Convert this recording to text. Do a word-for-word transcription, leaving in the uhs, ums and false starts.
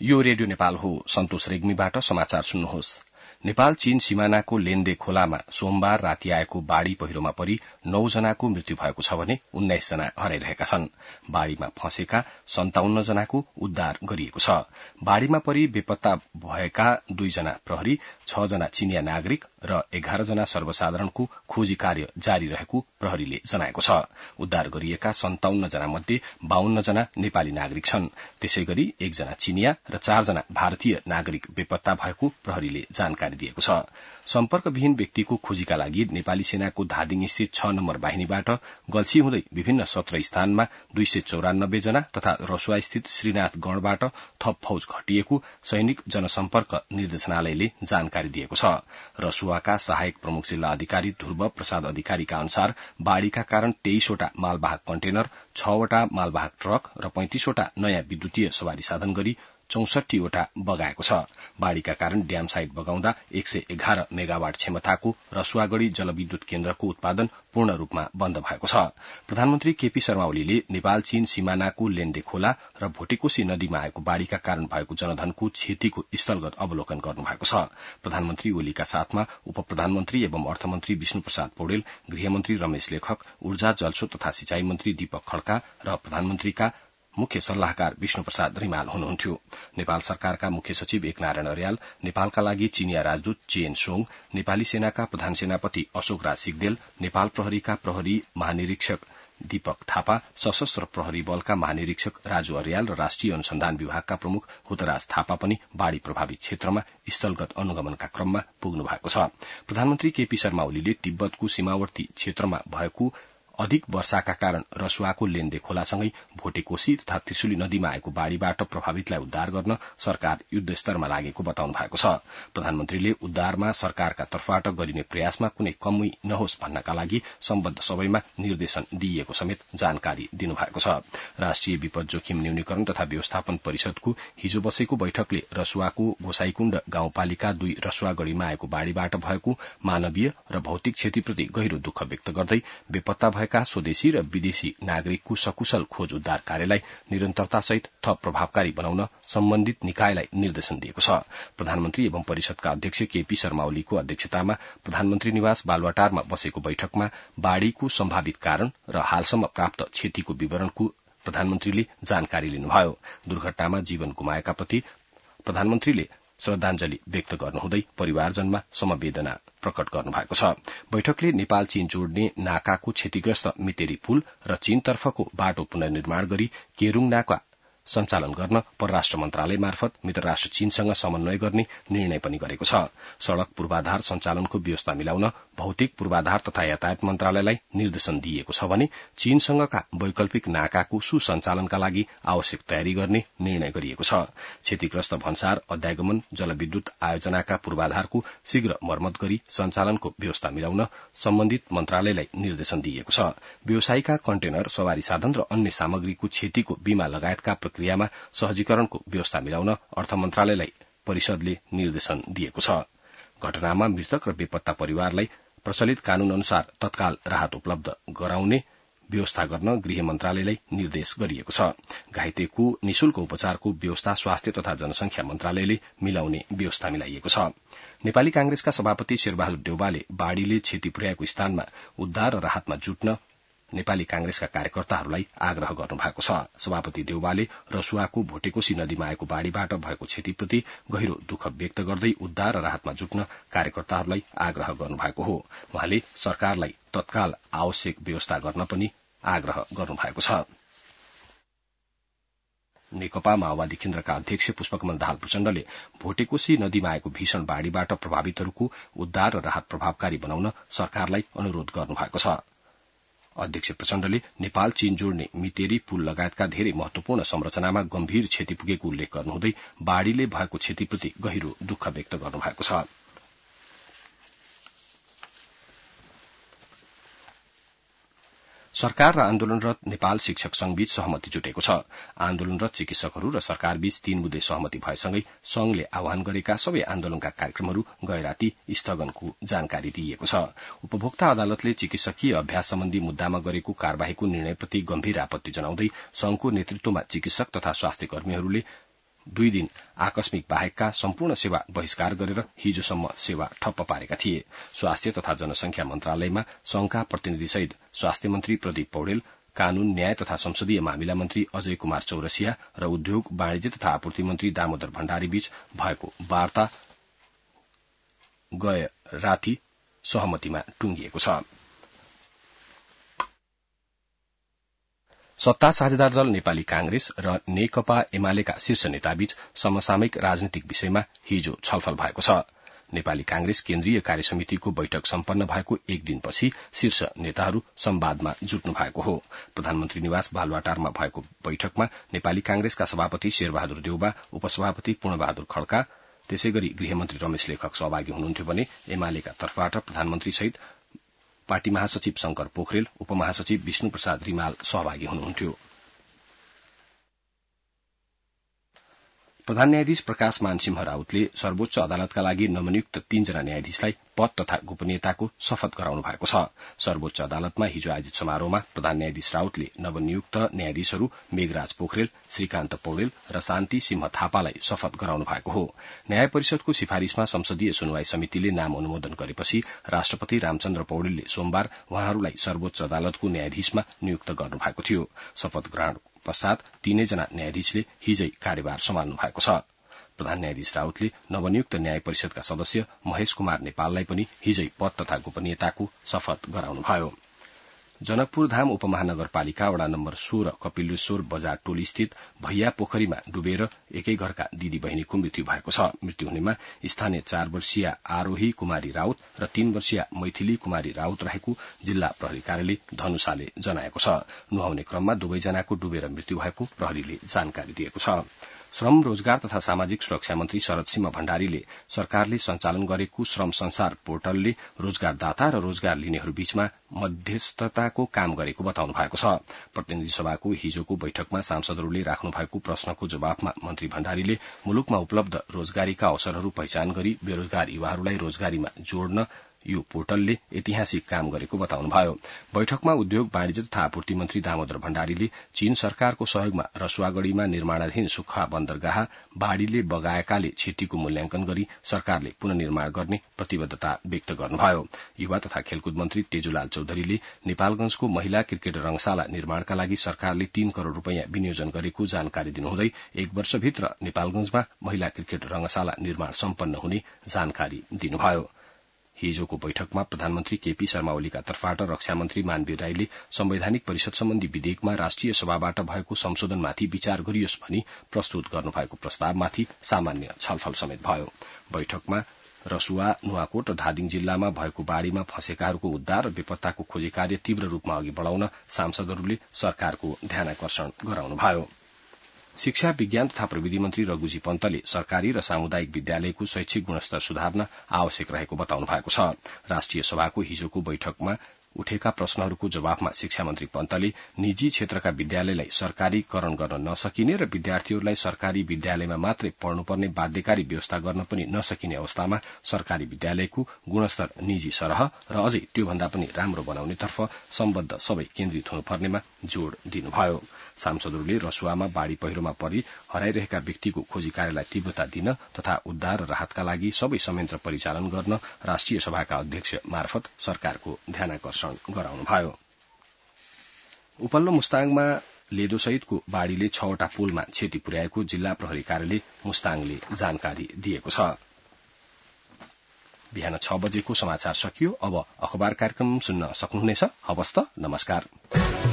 यो रेडियो नेपाल हो। सन्तोष रेग्मीबाट समाचार सुन्नुहोस्। नेपाल चीन सिमानाको लेन्डे खोलामा सोमबार राति आएको बाढ़ी पहिरोमा परि नौ जनाको मृत्यु भएको छ भने उन्नाइस जना हराइरहेका छन्। बाढ़ीमा फँसेका सन्ताउन्न जनाको उद्धार गरिएको छ। बाढ़ीमा परि बेपत्ता भएका दुईजना प्रहरी, छ जना चीनिया नागरिक र एघार जना सर्वसाधारणको खोजी कार्य जारी रहेको प्रहरीले जनाएको छ। उद्धार गरिएका सन्ताउन्न जना मध्ये बाहन्न जना नेपाली नागरिक छन्। त्यसै गरी एकजना चीनिया र चारजना भारतीय नागरिक बेपत्ता भएको प्रहरीले जानकारी दिएको छ। सम्पर्कविहीन व्यक्तिको खोजीका लागि नेपाली सेनाको धादिङ स्थित छ नम्बर वाहिनीबाट गल्छी हुँदै विभिन्न सत्र स्थानमा दुई सय चौरानब्बे जना तथा रसुवा स्थित श्रीनाथ गढ़बाट थप फौज खटिएको सैनिक जनसम्पर्क निर्देशनालयले जानकारी दिएको छ। रसुवाका सहायक प्रमुख जिल्ला अधिकारी ध्रुव प्रसाद अधिकारीका अनुसार बाढ़ीका कारण तेइसवटा मालवाहक कन्टेनर, छवटा मालवाहक ट्रक र पैंतिसवटा नयाँ विद्युतीय सवारी साधन गरी चौसठीवटा बगाएको छ। बाढ़ीका कारण ड्याम साइट बगाउँदा एक सय एघार मेगावाट क्षमताको रसुवागढ़ी जलविद्युत केन्द्रको उत्पादन पूर्ण रूपमा बन्द भएको छ। प्रधानमन्त्री केपी शर्मा ओलीले नेपाल चीन सिमानाको लेन्डे खोला र भोटेकोशी नदीमा आएको बाढ़ीका कारण भएको जनधनको क्षतिको स्थलगत अवलोकन गर्नुभएको छ। प्रधानमन्त्री ओलीका साथमा उप प्रधानमन्त्री एवं अर्थमन्त्री विष्णु प्रसाद पौडेल, गृहमन्त्री रमेश लेखक, ऊर्जा जलस्रोत तथा सिंचाई मन्त्री दीपक खड्का र प्रधानमन्त्रीका मुख्य सल्लाहकार विष्णु प्रसाद रिमाल हुनुहुन्थ्यो। नेपाल सरकारका मुख्य सचिव एकनारायण अर्याल, नेपालका लागि चीनिया राजदूत चेन सोङ, नेपाली सेनाका प्रधान सेनापति अशोक राज सिग्देल, नेपाल प्रहरीका प्रहरी महानिरीक्षक दीपक थापा, सशस्त्र प्रहरी बलका महानिरीक्षक राजु अर्याल र राष्ट्रिय अनुसन्धान विभागका प्रमुख हुतराज थापा पनि बाढ़ी प्रभावित क्षेत्रमा स्थलगत अनुगमनका क्रममा पुग्नु भएको छ। प्रधानमन्त्री केपी शर्मा ओलीले तिब्बतको सीमावर्ती क्षेत्रमा भएको अधिक वर्षाका कारण रसुवाको लेन्डे खोलासँगै भोटेकोशी तथा त्रिशुली नदीमा आएको बाढ़ीबाट प्रभावितलाई उद्धार गर्न सरकार युद्धस्तरमा लागेको बताउनु भएको छ। प्रधानमन्त्रीले उद्धारमा सरकारका तर्फबाट गरिने प्रयासमा कुनै कमी नहोस् भन्नका लागि सम्बद्ध सबैमा निर्देशन दिइएको समेत जानकारी दिनुभएको छ। राष्ट्रिय विपद जोखिम न्यूनीकरण तथा व्यवस्थापन परिषदको हिजो बसेको बैठकले रसुवाको गोसाईकुण्ड गाउँपालिका दुई रसुवागढ़ीमा आएको बाढ़ीबाट भएको मानवीय र भौतिक क्षतिप्रति गहिरो दुःख व्यक्त गर्दै बेपत्ता भएका स्वदेशी र विदेशी नागरिकको सकुशल खोज उद्धार कार्यलाई निरन्तरतासहित थप प्रभावकारी बनाउन सम्बन्धित निकायलाई निर्देशन दिएको छ। प्रधानमन्त्री एवं परिषदका अध्यक्ष केपी शर्मा ओलीको अध्यक्षतामा प्रधानमन्त्री निवास बालुवाटारमा बसेको बैठकमा बाढ़ीको सम्भावित कारण र हालसम्म प्राप्त क्षतिको विवरणको प्रधानमन्त्रीले जानकारी लिनुभयो। दुर्घटनामा जीवन गुमाएका प्रति प्रधानमन्त्रीले श्रद्धांजलि व्यक्त गर्नुहुँदै परिवारजनमा समवेदना प्रकट गर्नुभएको छ। बैठकले नेपाल चीन जोड्ने नाकाको क्षतिग्रस्त मितेरी पुल र चीनतर्फको बाटो पुनर्निर्माण गरी केरूङ नाका सञ्चालन गर्न परराष्ट्र मन्त्रालय मार्फत मित्रराष्ट्र चीनसँग समन्वय गर्ने निर्णय पनि गरेको छ। सड़क पूर्वाधार सञ्चालनको व्यवस्था मिलाउन भौतिक पूर्वाधार तथा यातायात मन्त्रालयलाई निर्देशन दिइएको छ भने चीनसँगका वैकल्पिक नाकाको सुसञ्चालनका लागि आवश्यक तयारी गर्ने निर्णय गरिएको छ। क्षतिग्रस्त भन्सार अध्यागमन जलविद्युत आयोजनाका पूर्वाधारको शीघ्र मर्मत गरी सञ्चालनको व्यवस्था मिलाउन सम्बन्धित मन्त्रालयलाई निर्देशन दिइएको छ। व्यवसायिका कन्टेनर, सवारी साधन र अन्य सामग्रीको क्षतिको बीमा लगायतका प्रक्रियामा सहजीकरणको व्यवस्था मिलाउन अर्थ मन्त्रालयलाई परिषदले निर्देशन दिएको छ। घटनामा मृतक र बेपत्ता परिवारलाई प्रचलित कानून अनुसार तत्काल राहत उपलब्ध गराउने व्यवस्था गर्न गृह मन्त्रालयलाई निर्देश गरिएको छ। घाइतेको निशुल्क उपचारको व्यवस्था स्वास्थ्य तथा जनसंख्या मन्त्रालयले मिलाउने व्यवस्था मिलाइएको छ। नेपाली कांग्रेसका सभापति शेरबहादुर देउवाले बाढ़ीले क्षति पुर्याएको स्थानमा उद्धार र राहतमा जुट्न नेपाली कांग्रेसका कार्यकर्ताहरूलाई आग्रह गर्नुभएको छ। सभापति देउवाले रसुवाको भोटेकोशी नदीमा आएको बाढ़ीबाट भएको क्षतिप्रति गहिरो दुःख व्यक्त गर्दै उद्धार र राहतमा जुट्न कार्यकर्ताहरूलाई आग्रह गर्नुभएको हो। उहाँले सरकारलाई तत्काल आवश्यक व्यवस्था गर्न पनि आग्रह गर्नुभएको छ। नेकपा माओवादी केन्द्रका अध्यक्ष पुष्पकमल दाहाल प्रचण्डले भोटेकोशी नदीमा आएको भीषण बाढ़ीबाट प्रभावितहरूको उद्धार र राहत प्रभावकारी बनाउन सरकारलाई अनुरोध गर्नुभएको छ। अध्यक्ष प्रचण्डले नेपाल चीन जोड्ने मितेरी पुल लगायतका धेरै महत्वपूर्ण संरचनामा गम्भीर क्षति पुगेको उल्लेख गर्नुहुँदै बाढ़ीले भएको क्षतिप्रति गहिरो दुःख व्यक्त गर्नुभएको छ। सरकार र आन्दोलनरत नेपाल शिक्षक संघबीच सहमति जुटेको छ। आन्दोलनरत चिकित्सकहरू र सरकारबीच तीन मुद्दे सहमति भएसँगै संघले आह्वान गरेका सबै आन्दोलनका कार्यक्रमहरू गए राति स्थगनको जानकारी दिइएको छ। उपभोक्ता अदालतले चिकित्सकीय अभ्यास सम्बन्धी मुद्दामा गरेको कार्यवाहीको निर्णयप्रति गम्भीर आपत्ति जनाउँदै संघको नेतृत्वमा चिकित्सक तथा स्वास्थ्य कर्मीहरूले दुई दिन आकस्मिक बाहेकका सम्पूर्ण सेवा बहिष्कार गरेर हिजोसम्म सेवा ठप्प पारेका थिए। स्वास्थ्य तथा जनसंख्या मन्त्रालयमा संघका प्रतिनिधिसहित स्वास्थ्य मन्त्री प्रदीप पौडेल, कानून न्याय तथा संसदीय मामिला मन्त्री अजय कुमार चौरसिया र उद्योग वाणिज्य तथा आपूर्ति मन्त्री दामोदर भण्डारी बीच भएको वार्ता गए राति सहमतिमा टुंगिएको छ। सत्ता साझेदार दल नेपाली कांग्रेस र नेकपा एमालेका शीर्ष नेताबीच समसामयिक राजनीतिक विषयमा हिजो छलफल भएको छ। नेपाली कांग्रेस केन्द्रीय कार्यसमितिको बैठक सम्पन्न भएको एक दिनपछि शीर्ष नेताहरू संवादमा जुट्नु भएको हो। प्रधानमन्त्री निवास बालुवाटारमा भएको बैठकमा नेपाली कांग्रेसका सभापति शेरबहादुर देउबा, उपसभापति पूर्णबहादुर खड्का, त्यसै गरी गृहमन्त्री रमेश लेखक सहभागी हुनुहुन्थ्यो भने एमालेका तर्फबाट प्रधानमन्त्री सहित पार्टी महासचिव शंकर पोखरेल, उपमहासचिव विष्णु प्रसाद रिमाल सहभागी हुनुहुन्थ्यो। प्रधान न्यायाधीश प्रकाश मानसिंह राउतले सर्वोच्च अदालतका लागि नवनियुक्त तीनजना न्यायाधीशलाई पद तथा गोपनीयताको शपथ गराउनु भएको छ। सर्वोच्च अदालतमा हिजो आयोजित समारोहमा प्रधान न्यायाधीश राउतले नवनियुक्त न्यायाधीशहरू मेघराज पोखरेल, श्रीकान्त पौडेल र शान्ति सिंह थापालाई शपथ गराउनु भएको हो। न्याय परिषदको सिफारिशमा संसदीय सुनवाई समितिले नाम अनुमोदन गरेपछि राष्ट्रपति रामचन्द्र पौडेलले सोमबार उहाँहरूलाई सर्वोच्च अदालतको न्यायाधीशमा नियुक्त गर्नु भएको थियो। शपथ ग्रहण पश्चात तीनैजना न्यायाधीशले हिजै कार्यभार सम्हाल्नु भएको छ। प्रधान न्यायाधीश राउतले नवनियुक्त न्याय परिषदका सदस्य महेश कुमार नेपाललाई पनि हिजै पद तथा गोपनीयताको शपथ गराउनुभयो। जनकपुर धाम उपमहानगरपालिका वडा नम्बर सोह्र कपिलेश्वर बजार टोली स्थित भैया पोखरीमा डुबेर एकै घरका दिदी बहिनीको मृत्यु भएको छ। मृत्यु हुनेमा स्थानीय चार वर्षीय आरोही कुमारी राउत र तीन वर्षीय मैथिली कुमारी राउत रहेको जिल्ला प्रहरी कार्यालय धनुषाले जनाएको छ। नुहाउने क्रममा दुवैजनाको डुबेर मृत्यु भएको प्रहरीले जानकारी दिएको छ। श्रम रोजगार तथा सामाजिक सुरक्षा मन्त्री शरद सिंह भण्डारीले सरकारले सञ्चालन गरेको श्रम संसार पोर्टलले रोजगारदाता र रोजगार लिनेहरू बीचमा मध्यस्थताको काम गरेको बताउनु भएको छ। प्रतिनिधि सभाको हिजोको बैठकमा सांसदहरूले राख्नु भएको प्रश्नको जवाफमा मन्त्री भण्डारीले मुलुकमा उपलब्ध रोजगारीका अवसरहरू पहिचान गरी बेरोजगार युवाहरूलाई रोजगारीमा जोड्न यो पोर्टलले ऐतिहासिक काम गरेको बताउनुभयो। बैठकमा उद्योग वाणिज्य तथा आपूर्ति मन्त्री दामोदर भण्डारीले चीन सरकारको सहयोगमा रसुवागढ़ीमा निर्माणाधीन सुक्खा बन्दरगाह बाढ़ीले बगाएकाले क्षतिको मूल्याङ्कन गरी सरकारले पुननिर्माण गर्ने प्रतिबद्धता व्यक्त गर्नुभयो। युवा तथा खेलकुद मन्त्री तेजुलाल चौधरीले नेपालगंजको महिला क्रिकेट रंगशाला निर्माणका लागि सरकारले तीन करोड़ रूपियाँ विनियोजन गरेको जानकारी दिनुहुँदै एक वर्षभित्र नेपालगंजमा महिला क्रिकेट रंगशाला निर्माण सम्पन्न हुने जानकारी दिनुभयो। हिजोको बैठकमा प्रधानमन्त्री केपी शर्मा ओलीका तर्फबाट रक्षा मन्त्री मानवीर राईले संवैधानिक परिषद सम्बन्धी विधेयकमा राष्ट्रिय सभाबाट भएको संशोधनमाथि विचार गरियोस् भनी प्रस्तुत गर्नुभएको प्रस्तावमाथि सामान्य छलफल समेत भयो। बैठकमा रसुवा, नुवाकोट र धादिङ जिल्लामा भएको बाढ़ीमा फँसेकाहरूको उद्धार र बेपत्ताको खोजी कार्य तीव्र रूपमा अघि बढ़ाउन सांसदहरूले सरकारको ध्यानाकर्षण गराउनुभयो। शिक्षा विज्ञान तथा प्रविधि मन्त्री रघुजी पन्तले सरकारी र सामुदायिक विद्यालयको शैक्षिक गुणस्तर सुधार्न आवश्यक रहेको बताउनु भएको छ। राष्ट्रिय सभाको हिजोको बैठकमा उठेका प्रश्नहरूको जवाफमा शिक्षा मन्त्री पन्तले निजी क्षेत्रका विद्यालयलाई सरकारीकरण गर्न नसकिने र विद्यार्थीहरूलाई सरकारी विद्यालयमा मात्रै पढ्नुपर्ने बाध्यकारी व्यवस्था गर्न पनि नसकिने अवस्थामा सरकारी विद्यालयको गुणस्तर निजी सरह र अझै त्योभन्दा पनि राम्रो बनाउनेतर्फ सम्बद्ध सबै केन्द्रित हुनुपर्नेमा जोड़ दिनुभयो। सांसदहरूले रसुवामा बाढ़ी पहिरोमा परि हराइरहेका व्यक्तिको खोजी कार्यलाई तीव्रता दिन तथा उद्धार र राहतका लागि सबै संयन्त्र परिचालन गर्न राष्ट्रिय सभाका अध्यक्ष मार्फत सरकारको ध्यानाकर्षण गराउनुभयो। उपल्लो मुस्ताङमा लेदोसहितको बाढ़ीले छवटा पुलमा क्षति पुर्याएको जिल्ला प्रहरी कार्यालय मुस्ताङले जानकारी दिएको छ। बिहान छ बजेको समाचार सकियो। अब अखबार कार्यक्रम सुन्न सक्नुहुनेछ। हवस् त, नमस्कार।